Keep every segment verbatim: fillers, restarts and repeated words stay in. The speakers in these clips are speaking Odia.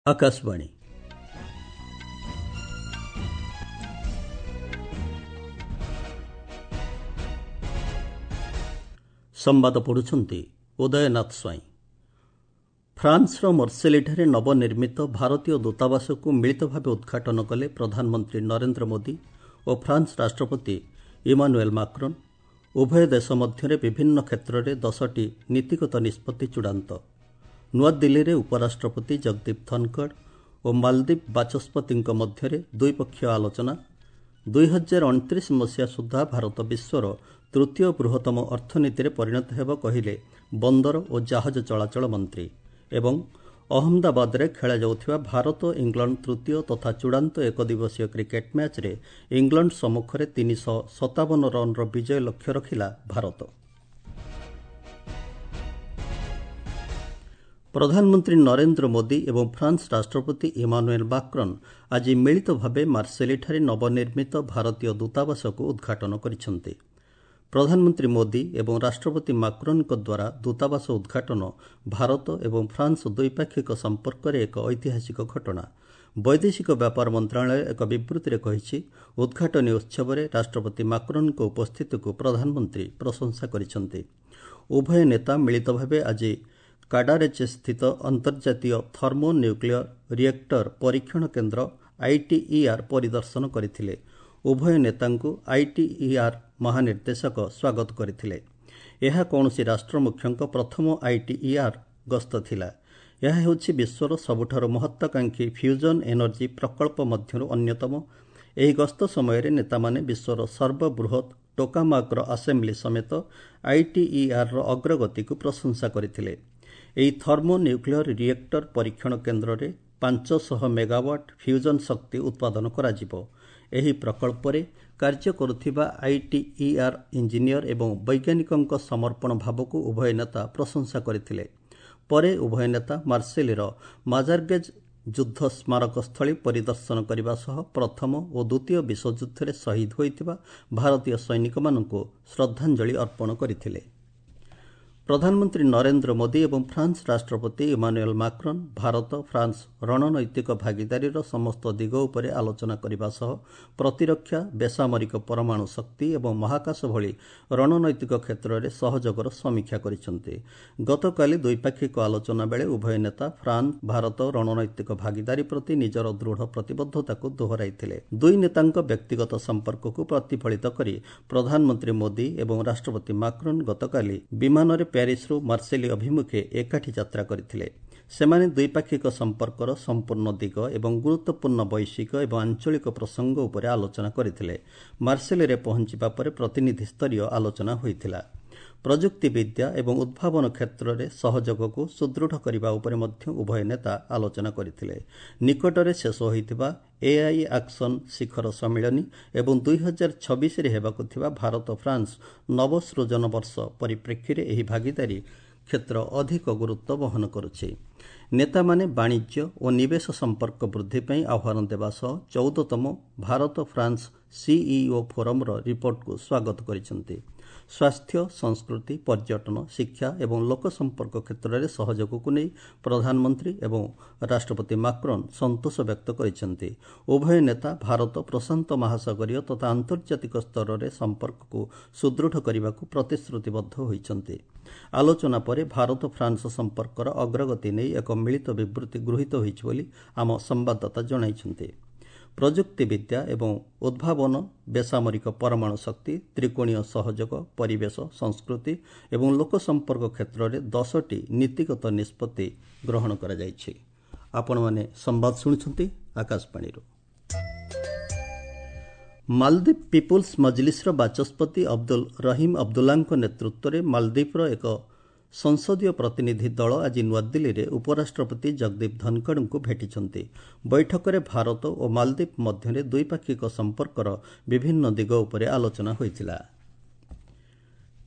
आकाशवाणी संवाद पढ़ुछंती उदयनाथ स्वाई। फ्रांसर मर्सेलीଠାରେ नवनिर्मित भारतीय दूतावास को मिलित भाव उद्घाटन कले प्रधानमंत्री नरेंद्र मोदी और फ्रांस राष्ट्रपति इमानुएल माक्रोन। उभय देश मध्य विभिन्न क्षेत्र में दसटी नीतिगत निष्पत्ति चूड़ांत। नुआदिल्ली उपराष्ट्रपति जगदीप धनखड़ और मालदीप बाचस्पति मध्य द्विपक्षीय आलोचना। दुई हजार अणतीस मसीहा सुधा भारत विश्वर तृतीय बृहत्तम अर्थनीति परिणत हेब कहिले बंदर और जहाज चलाचल मंत्री। एवं अहमदाबाद रे खेला जाउथिबा भारत इंग्लैंड तृतीय तथा चूड़ांत एक दिवसीय क्रिकेट मैच रे इंग्लैंड सम्मुखरे तीन सौ सतावन रन विजय लक्ष्य रखिला भारत। प्रधानमंत्री नरेंद्र मोदी एवं फ्रांस राष्ट्रपति इमानुएल माक्रोन आज मिलित भावे मार्सेलीଠାରେ नवनिर्मित भारतीय दूतावास को उद्घाटन करिसेंते। प्रधानमंत्री मोदी एवं राष्ट्रपति माक्रोन द्वारा दूतावास उद्घाटन भारत एवं फ्रांस द्विपाक्षिक संपर्क में एक ऐतिहासिक घटना। वैदेशिक व्यापार मंत्रालय एक विवृत्ति कही उद्घाटनी उत्सव में राष्ट्रपति माक्रोन को उपस्थिति को प्रधानमंत्री प्रशंसा करिसेंते। उभय नेता मिलित भावे आज काडारेचे स्थित अंतर्जातीय थर्मो न्यूक्लियर रिएक्टर परीक्षण केन्द्र आईटीईआर परिदर्शन करथिले। उभय नेतांकु आईटीईआर महानिर्देशक स्वागत करथिले। यह कौनसी राष्ट्र मुख्यंक प्रथम आईटीईआर गस्त थिला। यह हेउछि विश्वर सबुठारु महत्वाकांक्षी फ्यूजन एनर्जी प्रकल्प मध्यरु अन्यतम। एही गस्त समय नेता माने विश्वर सर्वबृहत टोकामाक असेंबली समेत आईटीईआर अग्रगति को प्रशंसा करथिले। ଏହି थर्मो न्यूक्लियर रिएक्टर परीक्षण केन्द्र में पांच सौ मेगावाट फ्यूजन शक्ति उत्पादन कराजिबो। ଏହି प्रकल्परे कार्य करुथिबा आईटीईआर इंजीनियर एवं वैज्ञानिकों समर्पण भाव को उभय नेता प्रशंसा करथिले। परे उभय नेता मार्सेलीर माजार्गेज युद्ध स्मारक स्थली परिदर्शन करने सह प्रथम और द्वितीय विश्वयुद्ध में शहीद होइतिबा भारतीय सैनिक माननकु श्रद्धांजलि अर्पण करथिले। प्रधानमंत्री नरेंद्र मोदी एवं फ्रांस राष्ट्रपति इमानुएल माक्रोन भारत फ्रांस रणनैतिक भागीदारीर समस्त दिग उपरे आलोचना करने सह प्रतिरक्षा बेसामरिक परमाणु शक्ति एवं महाकाश भली रणनैतिक क्षेत्र में सहयोगर समीक्षा करिसेंते। गतकाली द्विपाक्षिक आलोचना बेले उभय नेता फ्रांस भारत रणनैतिक भागीदारी प्रति निजर दृढ़ प्रतिबद्धता को दोहराइथिले। दुई नेतांक व्यक्तिगत संपर्क को प्रतिफलित करी प्रधानमंत्री मोदी एवं राष्ट्रपति माक्रोन गतकाली विमान रे प्यारिसरू मार्सेली अभिमुखे एकाठी यात्रा करथिले। सेमाने द्विपाक्षिक संपर्कर संपूर्ण दिग एवं गुरुत्वपूर्ण वैश्विक एवं आंचलिक प्रसंग उपरे आलोचना करथिले। मार्सेली रे पहुंचिबा परे प्रतिनिधि स्तरीय आलोचना होइथिला। प्रजुक्ति विद्या एवं उद्भावन क्षेत्र में सहयोग को सुदृढ़ करने उपरे मध्य उभय नेता आलोचना करथिले। निकटरे शेष होइतिबा एआई एक्शन शिखर सम्मेलन एवं दुई हजार छब्बीस हेबाकु थिबा भारत फ्रांस नवसृजन वर्ष परिप्रेक्षी रे एही भागीदारी क्षेत्र अधिक गुरुत्व वहन करुछि। नेता माने वाणिज्य और निवेश संपर्क वृद्धि पर आह्वान देवा सह चौदहतम Bharat France CEO forum report को स्वागत करिसेंते। स्वास्थ्य संस्कृति पर्यटन शिक्षा एवं लोक संपर्क क्षेत्र में सहयोग को नहीं प्रधानमंत्री एवं राष्ट्रपति माक्रोन संतोष व्यक्त करिसेंते। उभय नेता भारत प्रशांत महासागरीय तथा आंतर्जातिक स्तर में संपर्क को सुदृढ़ करने को प्रतिश्रुतिबद्ध होइछन्ते। आलोचना परे भारत फ्रांस संपर्कर अग्रगति नहीं एक मिलित विवृत्ति गृहीत होइछि बोली आम संवाददाता जणाइछन्ते। प्रजुक्ति विद्या एवं उद्भावन बेसामरिक परमाणु शक्ति त्रिकोणीय सहयोग परिवेश संस्कृति एवं लोक संपर्क क्षेत्र में दसटी नीतिगत निष्पत्ति ग्रहण करा जायछि। आपण माने संवाद सुनिछन्ति आकाशवाणी। मालदीप पीपुल्स मजलिस बाचस्पति अब्दुल रहीम अब्दुल्लाଙ୍କ नेतृत्व में मालदीपर एक संसदीय प्रतिनिधि दल आज नुआदिल्ली में उपराष्ट्रपति जगदीप धनखड़ को भेटिछन्ति। बैठक में भारत और मालदीप मध्य द्विपाक्षिक संपर्कर विभिन्न दिग उपरे आलोचना होइतिला।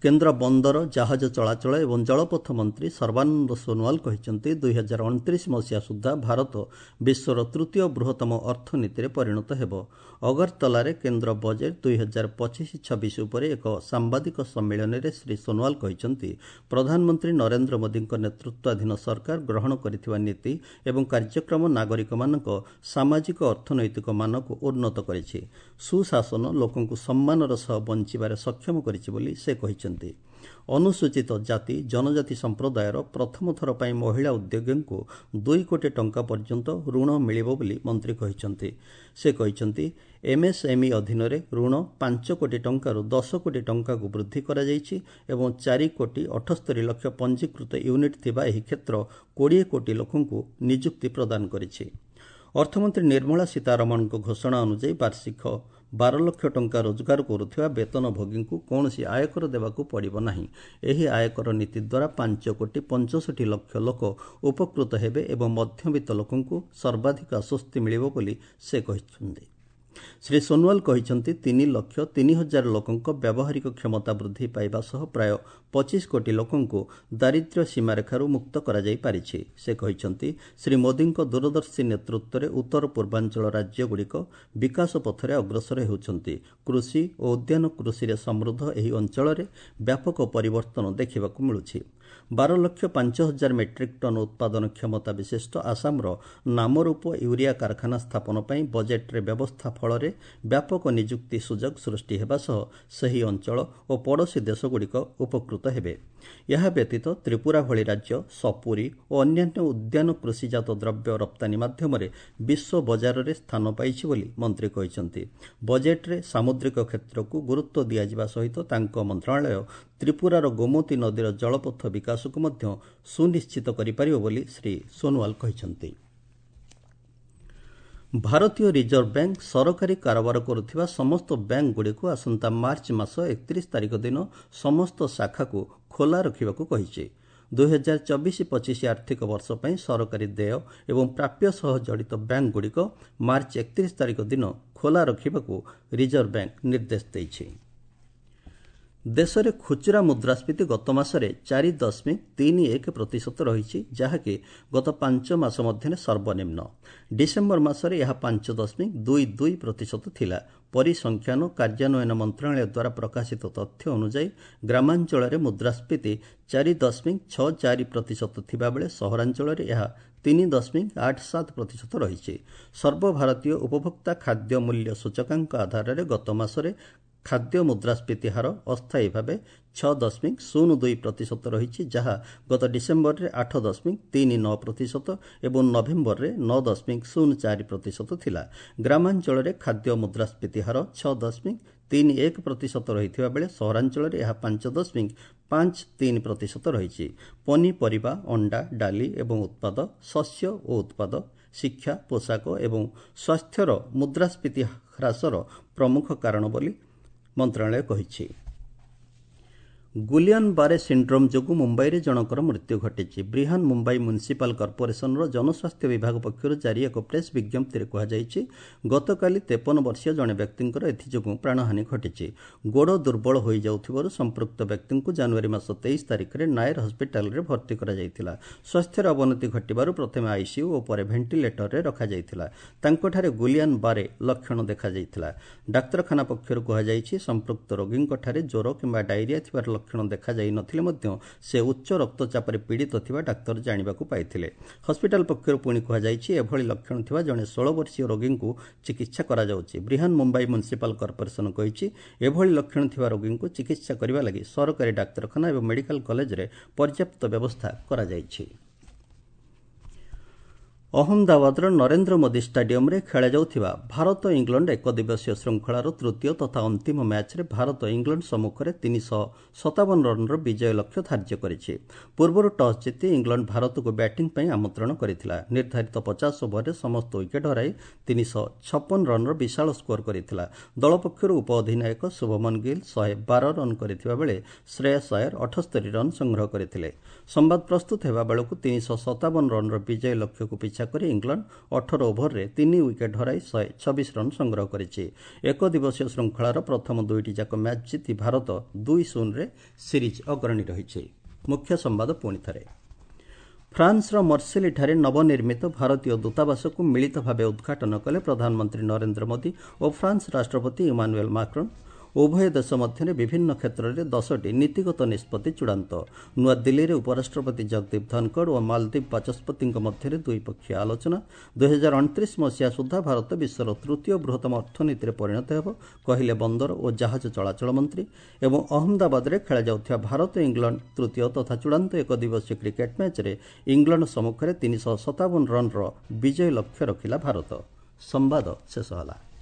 କେନ୍ଦ୍ର ବନ୍ଦର ଜାହାଜ ଚଳାଚଳ ଏବଂ ଜଳପଥ ମନ୍ତ୍ରୀ ସର୍ବାନନ୍ଦ ସୋନୱାଲ କହିଛନ୍ତି ଦୁଇ ହଜାର ଅଣତିରିଶ ମସିହା ସୁଦ୍ଧା ଭାରତ ବିଶ୍ୱର ତୃତୀୟ ବୃହତ୍ତମ ଅର୍ଥନୀତିରେ ପରିଣତ ହେବ। ଅଗରତଲାରେ କେନ୍ଦ୍ର ବଜେଟ୍ ଦୁଇ ହଜାର ପଚିଶ ଛବିଶ ଉପରେ ଏକ ସାମ୍ବାଦିକ ସମ୍ମିଳନୀରେ ଶ୍ରୀ ସୋନୱାଲ କହିଛନ୍ତି ପ୍ରଧାନମନ୍ତ୍ରୀ ନରେନ୍ଦ୍ର ମୋଦିଙ୍କ ନେତୃତ୍ୱାଧୀନ ସରକାର ଗ୍ରହଣ କରିଥିବା ନୀତି ଏବଂ କାର୍ଯ୍ୟକ୍ରମ ନାଗରିକମାନଙ୍କ ସାମାଜିକ ଅର୍ଥନୈତିକ ମାନକୁ ଉନ୍ନତ କରିଛି। ସୁଶାସନ ଲୋକଙ୍କୁ ସମ୍ମାନର ସହ ବଞ୍ଚିବାରେ ସକ୍ଷମ କରିଛି ବୋଲି ସେ କହିଛନ୍ତି। ଅନୁସୂଚିତ ଜାତି ଜନଜାତି ସମ୍ପ୍ରଦାୟର ପ୍ରଥମ ଥର ପାଇଁ ମହିଳା ଉଦ୍ୟୋଗୀଙ୍କୁ ଦୁଇ କୋଟି ଟଙ୍କା ପର୍ଯ୍ୟନ୍ତ ଋଣ ମିଳିବ ବୋଲି ମନ୍ତ୍ରୀ କହିଛନ୍ତି। ସେ କହିଛନ୍ତି ଏମ୍ଏସ୍ଏମ୍ଇ ଅଧୀନରେ ଋଣ ପାଞ୍ଚ କୋଟି ଟଙ୍କାରୁ ଦଶ କୋଟି ଟଙ୍କାକୁ ବୃଦ୍ଧି କରାଯାଇଛି ଏବଂ ଚାରି କୋଟି ଅଠସ୍ତରୀ ଲକ୍ଷ ପଞ୍ଜୀକୃତ ୟୁନିଟ୍ ଥିବା ଏହି କ୍ଷେତ୍ର କୋଡ଼ିଏ କୋଟି ଲୋକଙ୍କୁ ନିଯୁକ୍ତି ପ୍ରଦାନ କରିଛି। ଅର୍ଥମନ୍ତ୍ରୀ ନିର୍ମଳା ସୀତାରମଣଙ୍କ ଘୋଷଣା ଅନୁଯାୟୀ ବାର୍ଷିକ ବାର ଲକ୍ଷ ଟଙ୍କା ରୋଜଗାର କରୁଥିବା ବେତନଭୋଗୀଙ୍କୁ କୌଣସି ଆୟକର ଦେବାକୁ ପଡ଼ିବ ନାହିଁ। ଏହି ଆୟକର ନୀତି ଦ୍ୱାରା ପାଞ୍ଚ କୋଟି ପଞ୍ଚଷଠି ଲକ୍ଷ ଲୋକ ଉପକୃତ ହେବେ ଏବଂ ମଧ୍ୟବିତ୍ତ ଲୋକଙ୍କୁ ସର୍ବାଧିକ ଆଶ୍ୱସ୍ତି ମିଳିବ ବୋଲି ସେ କହିଛନ୍ତି। ଶ୍ରୀ ସୋନୱାଲ କହିଛନ୍ତି ତିନି ଲକ୍ଷ ତିନି ହଜାର ଲୋକଙ୍କ ବ୍ୟବହାରିକ କ୍ଷମତା ବୃଦ୍ଧି ପାଇବା ସହ ପ୍ରାୟ ପଚିଶ କୋଟି ଲୋକଙ୍କୁ ଦାରିଦ୍ର୍ୟ ସୀମାରେଖାରୁ ମୁକ୍ତ କରାଯାଇପାରିଛି। ସେ କହିଛନ୍ତି ଶ୍ରୀ ମୋଦିଙ୍କ ଦୂରଦର୍ଶୀ ନେତୃତ୍ୱରେ ଉତ୍ତର ପୂର୍ବାଞ୍ଚଳ ରାଜ୍ୟଗୁଡ଼ିକ ବିକାଶ ପଥରେ ଅଗ୍ରସର ହେଉଛନ୍ତି। କୃଷି ଓ ଉଦ୍ୟାନ କୃଷିରେ ସମୃଦ୍ଧ ଏହି ଅଞ୍ଚଳରେ ବ୍ୟାପକ ପରିବର୍ତ୍ତନ ଦେଖିବାକୁ ମିଳୁଛି। ବାର ଲକ୍ଷ ପାଞ୍ଚ ହଜାର ମେଟ୍ରିକ୍ ଟନ୍ ଉତ୍ପାଦନ କ୍ଷମତା ବିଶିଷ୍ଟ ଆସାମର ନାମରୂପ ୟୁରିଆ କାରଖାନା ସ୍ଥାପନ ପାଇଁ ବଜେଟ୍ରେ ବ୍ୟବସ୍ଥା ଫଳରେ ବ୍ୟାପକ ନିଯୁକ୍ତି ସୁଯୋଗ ସୃଷ୍ଟି ହେବା ସହ ସେହି ଅଞ୍ଚଳ ଓ ପଡ଼ୋଶୀ ଦେଶଗୁଡ଼ିକ ଉପକୃତ ହେବେ। ଏହା ବ୍ୟତୀତ ତ୍ରିପୁରା ଭଳି ରାଜ୍ୟ ସପୁରୀ ଓ ଅନ୍ୟାନ୍ୟ ଉଦ୍ୟାନ କୃଷିଜାତ ଦ୍ରବ୍ୟ ରପ୍ତାନୀ ମାଧ୍ୟମରେ ବିଶ୍ୱ ବଜାରରେ ସ୍ଥାନ ପାଇଛି ବୋଲି ମନ୍ତ୍ରୀ କହିଛନ୍ତି। ବଜେଟ୍ରେ ସାମୁଦ୍ରିକ କ୍ଷେତ୍ରକୁ ଗୁରୁତ୍ୱ ଦିଆଯିବା ସହିତ ତାଙ୍କ ମନ୍ତ୍ରଣାଳୟ ତ୍ରିପୁରାର ଗୋମତୀ ନଦୀର ଜଳପଥ ବିକାଶକୁ ମଧ୍ୟ ସୁନିଶ୍ଚିତ କରିପାରିବ ବୋଲି ଶ୍ରୀ ସୋନୱାଲ କହିଛନ୍ତି। ଭାରତୀୟ ରିଜର୍ଭ ବ୍ୟାଙ୍କ ସରକାରୀ କାରବାର କରୁଥିବା ସମସ୍ତ ବ୍ୟାଙ୍କଗୁଡ଼ିକୁ ଆସନ୍ତା ମାର୍ଚ୍ଚ ମାସ ଏକତିରିଶ ତାରିଖ ଦିନ ସମସ୍ତ ଶାଖାକୁ ଖୋଲା ରଖିବାକୁ କହିଛି। ଦୁଇ ହଜାର ଚବିଶ ପଚିଶ ଆର୍ଥିକ ବର୍ଷ ପାଇଁ ସରକାରୀ ଦେୟ ଏବଂ ପ୍ରାପ୍ୟ ସହ ଜଡ଼ିତ ବ୍ୟାଙ୍କଗୁଡ଼ିକ ମାର୍ଚ୍ଚ ଏକତିରିଶ ତାରିଖ ଦିନ ଖୋଲା ରଖିବାକୁ ରିଜର୍ଭ ବ୍ୟାଙ୍କ ନିର୍ଦ୍ଦେଶ ଦେଇଛି। ଦେଶରେ ଖୁଚୁରା ମୁଦ୍ରାସ୍ଫୀତି ଗତ ମାସରେ ଚାରି ଦଶମିକ ତିନି ଏକ ପ୍ରତିଶତ ରହିଛି, ଯାହାକି ଗତ ପାଞ୍ଚ ମାସ ମଧ୍ୟରେ ସର୍ବନିମ୍ନ। ଡିସେମ୍ବର ମାସରେ ଏହା ପାଞ୍ଚ ଦଶମିକ ଦୁଇ ଦୁଇ ପ୍ରତିଶତ ଥିଲା। ପରିସଂଖ୍ୟାନ କାର୍ଯ୍ୟାନ୍ୱୟନ ମନ୍ତ୍ରଣାଳୟ ଦ୍ୱାରା ପ୍ରକାଶିତ ତଥ୍ୟ ଅନୁଯାୟୀ ଗ୍ରାମାଞ୍ଚଳରେ ମୁଦ୍ରାସ୍ଫୀତି ଚାରି ଦଶମିକ ଛଅ ଚାରି ପ୍ରତିଶତ ଥିବାବେଳେ ସହରାଞ୍ଚଳରେ ଏହା ତିନି ଦଶମିକ ଆଠ ସାତ ପ୍ରତିଶତ ରହିଛି। ସର୍ବଭାରତୀୟ ଉପଭୋକ୍ତା ଖାଦ୍ୟ ମୂଲ୍ୟ ସୂଚକାଙ୍କ ଆଧାରରେ ଗତ ମାସରେ ଖାଦ୍ୟ ମୁଦ୍ରାସ୍ଫୀତି ହାର ଅସ୍ଥାୟୀ ଭାବେ ଛଅ ଦଶମିକ ଶୂନ ଦୁଇ ପ୍ରତିଶତ ରହିଛି, ଯାହା ଗତ ଡିସେମ୍ବରରେ ଆଠ ଦଶମିକ ତିନି ନଅ ପ୍ରତିଶତ ଏବଂ ନଭେମ୍ବରରେ ନଅ ଦଶମିକ ଶୂନ ଚାରି ପ୍ରତିଶତ ଥିଲା। ଗ୍ରାମାଞ୍ଚଳରେ ଖାଦ୍ୟ ମୁଦ୍ରାସ୍ଫୀତି ହାର ଛଅ ଦଶମିକ ତିନି ଏକ ପ୍ରତିଶତ ରହିଥିବା ବେଳେ ସହରାଞ୍ଚଳରେ ଏହା ପାଞ୍ଚ ଦଶମିକ ପାଞ୍ଚ ତିନି ପ୍ରତିଶତ ରହିଛି। ପନିପରିବା, ଅଣ୍ଡା, ଡାଲି ଏବଂ ଉତ୍ପାଦ, ଶସ୍ୟ ଓ ଉତ୍ପାଦ, ଶିକ୍ଷା, ପୋଷାକ ଏବଂ ସ୍ୱାସ୍ଥ୍ୟର ମୁଦ୍ରାସ୍ଫୀତି ହ୍ରାସର ପ୍ରମୁଖ କାରଣ ବୋଲି ମନ୍ତ୍ରଣାଳୟ କହିଛି। ଗୁଲିଆନ ବାରେ ସିଣ୍ଡ୍ରୋମ୍ ଯୋଗୁଁ ମୁମ୍ବାଇରେ ଜଣଙ୍କର ମୃତ୍ୟୁ ଘଟିଛି। ବ୍ରିହାନ ମୁମ୍ବାଇ ମ୍ୟୁନିସିପାଲ କର୍ପୋରେସନର ଜନସ୍ୱାସ୍ଥ୍ୟ ବିଭାଗ ପକ୍ଷରୁ ଜାରି ଏକ ପ୍ରେସ୍ ବିଜ୍ଞପ୍ତିରେ କୁହାଯାଇଛି ଗତକାଲି ତେପନ ବର୍ଷୀୟ ଜଣେ ବ୍ୟକ୍ତିଙ୍କର ଏଥିଯୋଗୁଁ ପ୍ରାଣହାନୀ ଘଟିଛି। ଗୋଡ଼ ଦୁର୍ବଳ ହୋଇଯାଉଥିବାରୁ ସମ୍ପୃକ୍ତ ବ୍ୟକ୍ତିଙ୍କୁ ଜାନୁଆରୀ ମାସ ତେଇଶ ତାରିଖରେ ନାୟର ହସ୍ପିଟାଲରେ ଭର୍ତ୍ତି କରାଯାଇଥିଲା। ସ୍ୱାସ୍ଥ୍ୟର ଅବନତି ଘଟିବାରୁ ପ୍ରଥମେ ଆଇସିୟୁ ଓ ପରେ ଭେଣ୍ଟିଲେଟରରେ ରଖାଯାଇଥିଲା। ତାଙ୍କଠାରେ ଗୁଲିଆନ ବାରେ ଲକ୍ଷଣ ଦେଖାଯାଇଥିଲା। ଡାକ୍ତରଖାନା ପକ୍ଷରୁ କୁହାଯାଇଛି ସମ୍ପୃକ୍ତ ରୋଗୀଙ୍କଠାରେ ଜ୍ୱର କିମ୍ବା ଡାଇରିଆ ଥିବାର ଲକ୍ଷଣ ଦେଖାଯାଇ ନଥିଲେ ମଧ୍ୟ ସେ ଉଚ୍ଚ ରକ୍ତଚାପରେ ପୀଡ଼ିତ ଥିବା ଡାକ୍ତର ଜାଣିବାକୁ ପାଇଥିଲେ। ହସ୍ପିଟାଲ ପକ୍ଷରୁ ପୁଣି କୁହାଯାଇଛି ଏଭଳି ଲକ୍ଷଣ ଥିବା ଜଣେ ଷୋହଳ ବର୍ଷୀୟ ରୋଗୀଙ୍କୁ ଚିକିତ୍ସା କରାଯାଉଛି। ବ୍ରିହାନ ମୁମ୍ବାଇ ମ୍ୟୁନିସିପାଲ କର୍ପୋରେସନ କହିଛି ଏଭଳି ଲକ୍ଷଣ ଥିବା ରୋଗୀଙ୍କୁ ଚିକିତ୍ସା କରିବା ଲାଗି ସରକାରୀ ଡାକ୍ତରଖାନା ଏବଂ ମେଡିକାଲ କଲେଜରେ ପର୍ଯ୍ୟାପ୍ତ ବ୍ୟବସ୍ଥା କରାଯାଇଛି। ଅହମ୍ମଦାବାଦର ନରେନ୍ଦ୍ର ମୋଦି ଷ୍ଟାଡିୟମରେ ଖେଳାଯାଉଥିବା ଭାରତ ଇଂଲଣ୍ଡ ଏକ ଦିବସୀୟ ଶୃଙ୍ଖଳାର ତୃତୀୟ ତଥା ଅନ୍ତିମ ମ୍ୟାଚ୍ରେ ଭାରତ ଇଂଲଣ୍ଡ ସମ୍ମୁଖରେ ତିନିଶହ ସତାବନ ରନ୍ର ବିଜୟ ଲକ୍ଷ୍ୟ ଧାର୍ଯ୍ୟ କରିଛି। ପୂର୍ବରୁ ଟସ୍ ଜିତି ଇଂଲଣ୍ଡ ଭାରତକୁ ବ୍ୟାଟିଂ ପାଇଁ ଆମନ୍ତ୍ରଣ କରିଥିଲା। ନିର୍ଦ୍ଧାରିତ ପଚାଶ ଓଭରରେ ସମସ୍ତ ୱିକେଟ୍ ହରାଇ ତିନିଶହ ଛପନ ରନ୍ର ବିଶାଳ ସ୍କୋର କରିଥିଲା। ଦଳ ପକ୍ଷରୁ ଉପ ଅଧିନାୟକ ଶୁଭମନ ଗିଲ୍ ଶହେ ବାର ରନ୍ କରିଥିବା ବେଳେ ଶ୍ରେୟସ ଆୟର ଅଠସ୍ତରୀ ରନ୍ ସଂଗ୍ରହ କରିଥିଲେ। ସମ୍ବାଦ ପ୍ରସ୍ତୁତ ହେବା ବେଳକୁ ତିନିଶହ ସତାବନ ରନ୍ର ବିଜୟ ଲକ୍ଷ୍ୟକୁ ପିଛା ଅପେକ୍ଷା କରି ଇଂଲଣ୍ଡ ଅଠର ଓଭରରେ ତିନି ୱିକେଟ୍ ହରାଇ ଶହେ ଛବିଶ ରନ୍ ସଂଗ୍ରହ କରିଛି। ଏକ ଦିବସୀୟ ଶୃଙ୍ଖଳାର ପ୍ରଥମ ଦୁଇଟି ଯାକ ମ୍ୟାଚ୍ ଜିତି ଭାରତ ଦୁଇ ଶୂନରେ ସିରିଜ୍ ଅଗ୍ରଣୀ ରହିଛି। ମୁଖ୍ୟ ସମ୍ବାଦ ପୁଣିଥରେ। ଫ୍ରାନ୍ସର ମର୍ସିଲିଠାରେ ନବନିର୍ମିତ ଭାରତୀୟ ଦୂତାବାସକୁ ମିଳିତ ଭାବେ ଉଦ୍ଘାଟନ କଲେ ପ୍ରଧାନମନ୍ତ୍ରୀ ନରେନ୍ଦ୍ର ମୋଦି ଓ ଫ୍ରାନ୍ସ ରାଷ୍ଟ୍ରପତି ଇମାନୁଏଲ୍ ମାକ୍ରନ୍। ଉଭୟ ଦେଶ ମଧ୍ୟରେ ବିଭିନ୍ନ କ୍ଷେତ୍ରରେ ଦଶଟି ନୀତିଗତ ନିଷ୍ପତ୍ତି ଚୂଡ଼ାନ୍ତ। ନୂଆଦିଲ୍ଲୀରେ ଉପରାଷ୍ଟ୍ରପତି ଜଗଦୀପ ଧନକଡ଼ ଓ ମାଲଦୀପ ବାଚସ୍ପତିଙ୍କ ମଧ୍ୟରେ ଦ୍ୱିପକ୍ଷୀୟ ଆଲୋଚନା। ଦୁଇ ହଜାର ଅଣତିରିଶ ମସିହା ସୁଦ୍ଧା ଭାରତ ବିଶ୍ୱର ତୃତୀୟ ବୃହତ୍ତମ ଅର୍ଥନୀତିରେ ପରିଣତ ହେବ, କହିଲେ ବନ୍ଦର ଓ ଜାହାଜ ଚଳାଚଳ ମନ୍ତ୍ରୀ। ଏବଂ ଅହମ୍ମଦାବାଦରେ ଖେଳାଯାଉଥିବା ଭାରତ ଇଂଲଣ୍ଡ ତୃତୀୟ ତଥା ଚୂଡ଼ାନ୍ତ ଏକ ଦିବସୀୟ କ୍ରିକେଟ୍ ମ୍ୟାଚ୍ରେ ଇଂଲଣ୍ଡ ସମ୍ମୁଖରେ ତିନିଶହ ସତାବନ ରନ୍ର ବିଜୟ ଲକ୍ଷ୍ୟ ରଖିଲା ଭାରତ। ସମ୍ବାଦ ଶେଷ ହେଲା।